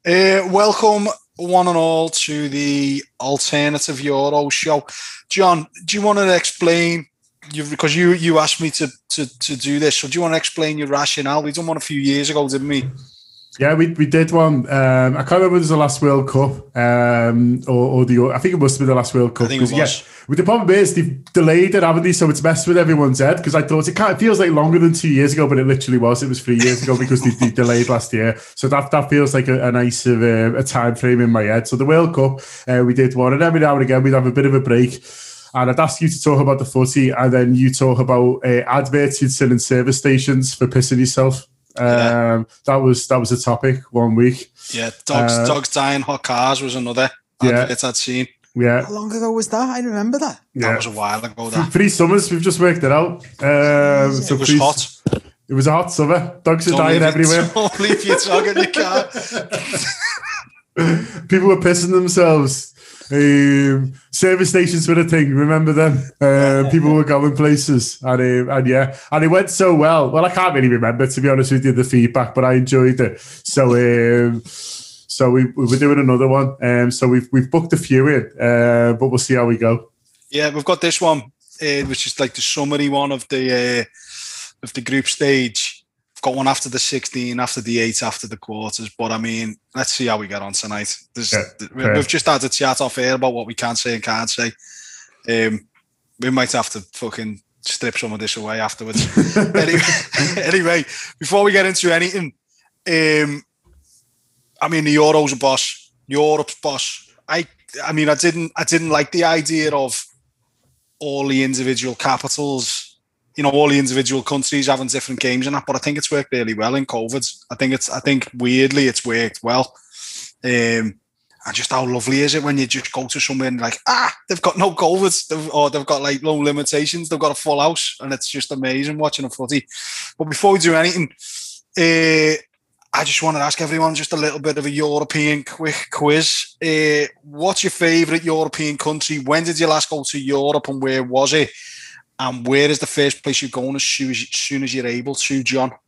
Welcome, one and all, to the Alternative Euro show. John, do you want to explain? Because you asked me to do this, so do you want to explain your rationale? We done one a few years ago, didn't we? Yeah, we did one. I can't remember if it was the last World Cup I think it must have been the last World Cup. I think it was. Yeah, the problem is they've delayed it, haven't they? So it's messed with everyone's head because I thought it feels like longer than 2 years ago, but it literally was. It was 3 years ago because they delayed last year. So that feels like a nice a time frame in my head. So the World Cup, we did one, and every now and again we'd have a bit of a break. And I'd ask you to talk about the footy, and then you talk about adverts you'd seen in service stations for pissing yourself. That was a topic one week. Yeah, dogs dying, hot cars was another advert I'd seen. Yeah. How long ago was that? I remember that. Yeah. That was a while ago. That 3 summers, we've just worked it out. So it was hot. It was a hot summer. Dogs are dying everywhere. Don't leave your dog in your car. People were pissing themselves. Service stations were a thing. Remember them? People were going places, and it went so well. Well, I can't really remember, to be honest with you, the feedback, but I enjoyed it. So we were doing another one. So we've booked a few in, but we'll see how we go. Yeah, we've got this one, which is like the summary one of the group stage. Got one after the 16, after the 8, after the quarters. But I mean, let's see how we get on tonight. We've just had a chat off air about what we can say and can't say. We might have to fucking strip some of this away afterwards. anyway, before we get into anything, I mean, the Euro's a boss. Europe's boss. I mean, I didn't like the idea of all the individual capitals, all the individual countries having different games and that, but I think it's worked really well in COVID. I think weirdly it's worked well. And just how lovely is it when you just go to somewhere and like, they've got no COVID, or they've got like no limitations, they've got a full house, and it's just amazing watching a footy. But before we do anything, I just want to ask everyone just a little bit of a European quick quiz. What's your favourite European country? When did you last go to Europe, and where was it? And where is the first place you're going as soon as you're able to, John?